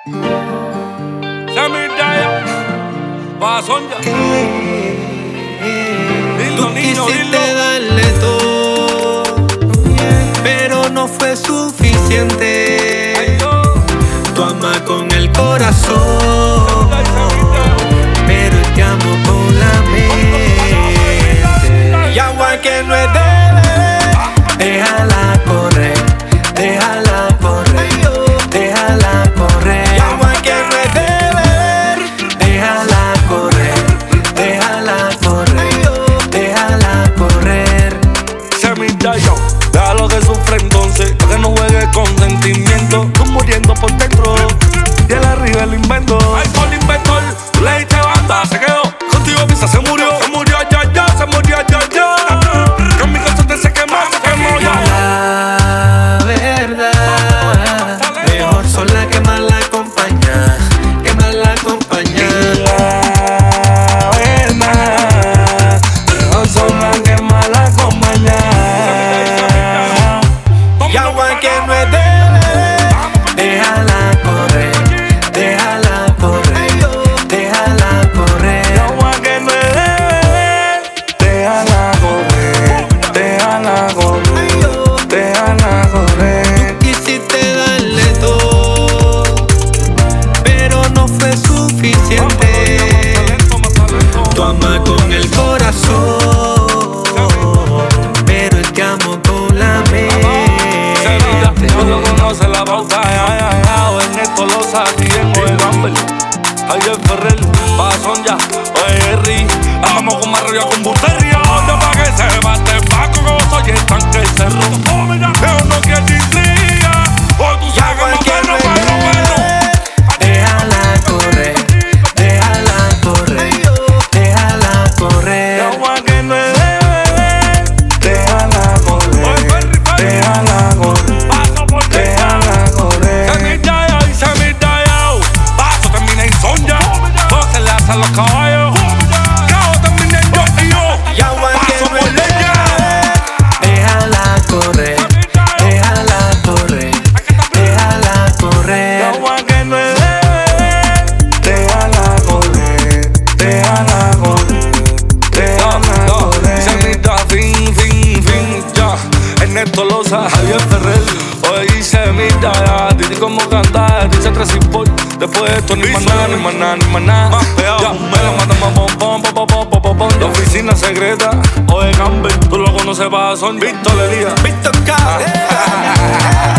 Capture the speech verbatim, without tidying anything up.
Samidaya, Basonja. Tú quisiste darle todo, pero no fue suficiente. Tú amas con el corazón, pero te amo con la mente. Y agua que no es de beber, déjala correr, déjala correr, déjala correr. Y agua que no es de beber, déjala correr, déjala correr, déjala correr. Samidaya, déjalo que sufre entonces, para que no juegue con sentimiento. Tú muriendo por dentro, y el arriba el invento. Ay, por el inventor, tú le diste banda, se quedó. Contigo Visa se murió, se murió ya ya, se murió ya ya. Con mi corazón te se quemó, se quemó ya. La verdad, mejor sola que mal acompañada, que mal acompañada. La verdad, mejor sola que mal acompañada. Y agua que no es de beber, déjala correr, déjala correr, déjala correr. Agua que no es de beber, déjala correr, déjala correr, déjala correr. Quisiste darle todo, pero no fue suficiente. Tu amas con el corazón, pero el te amo con la mente. Tú lo conoces la pauta, ya, ya, ya. O Ernesto Loza, Tien, o el Gamble, Javier Ferrer, Basonja, o Henry. Vamos con más rollo con Buteria. Yo pa' que se bate Paco, como soy el tanque cerro. Pero no quiero intriga, o tú sabes que más bueno, bueno, bueno. Déjala correr, déjala correr, déjala correr. Agua que no es de beber, déjala correr, déjala correr, déjala correr. Samidaya y Samidaya, paso termina en Sonja, todo se le hace a los caballos. Cabo termina en yo y yo, Y agua que paso no por es de ella. beber, déjala correr, déjala correr, déjala correr. Agua que no es de beber, déjala correr, déjala correr, déjala correr. Samidaya, fin, fin, fin, ya. Ernesto Loza, Javier Ferrer, hoy Samidaya, Didi como cantar, dice tres y por. Después de esto ni más nada, ni más nada, ni más nada. Más pegado, me lo matan más pom pom pom pom pom pom pom. La oficina secreta, oye Campbell, tú lo conoces, Basonja, Víctor Elías. Víctor K.